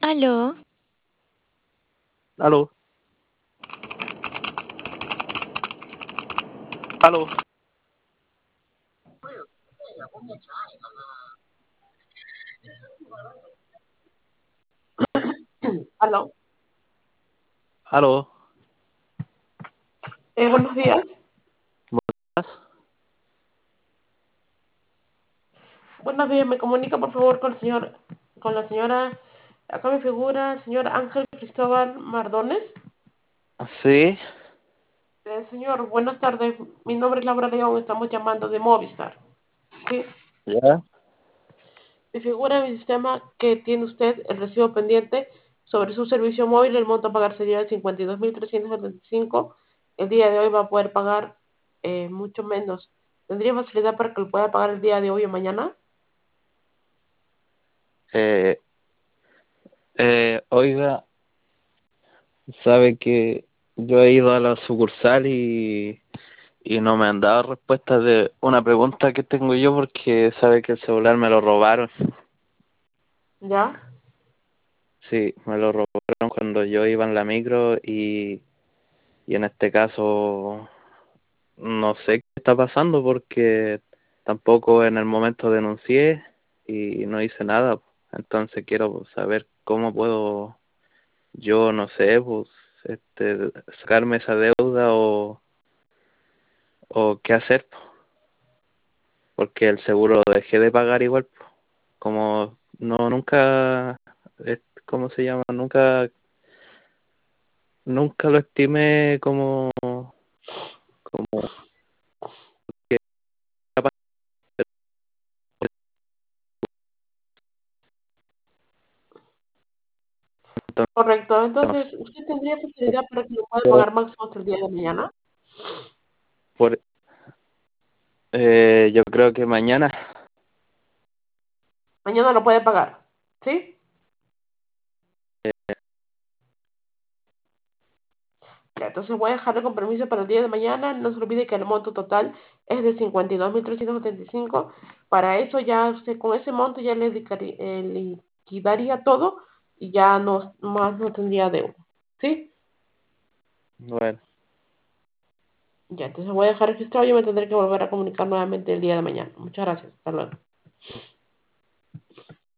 Aló, Aló, aló, Aló, aló. buenos días. ¿Estás? Buenos días, me comunica por favor con la señora, acá me figura el señor Ángel Cristóbal Mardones. Sí, Señor, buenas tardes, mi nombre es Laura León, estamos llamando de Movistar. Sí, ya. me figura en mi sistema que tiene usted el recibo pendiente sobre su servicio móvil, el monto a pagar sería de 52.375. El día de hoy va a poder pagar mucho menos. ¿Tendría facilidad para que lo pueda pagar el día de hoy o mañana? Eh, oiga, sabe que yo he ido a la sucursal y no me han dado respuestas de una pregunta que tengo yo porque sabe que el celular me lo robaron. ¿Ya? Sí, me lo robaron cuando yo iba en la micro y en este caso no sé qué está pasando porque tampoco en el momento denuncié y no hice nada. Entonces quiero saber cómo puedo yo, no sé, pues, sacarme esa deuda o qué hacer, po, porque el seguro lo dejé de pagar igual, po. Como no, nunca, ¿cómo se llama? Nunca lo estimé como que era para- Correcto, no sé, entonces usted tendría facilidad para que lo pueda pagar máximo hasta el día de mañana. por- yo creo que mañana, Mañana lo puede pagar, ¿sí? Ya, entonces voy a dejar el compromiso para el día de mañana. No se olvide que el monto total es de 52.375. Para eso ya usted con ese monto ya liquidaría todo y ya no, más no tendría deuda, ¿sí? bueno, Ya, entonces voy a dejar registrado y me tendré que volver a comunicar nuevamente el día de mañana. Muchas gracias. Hasta luego.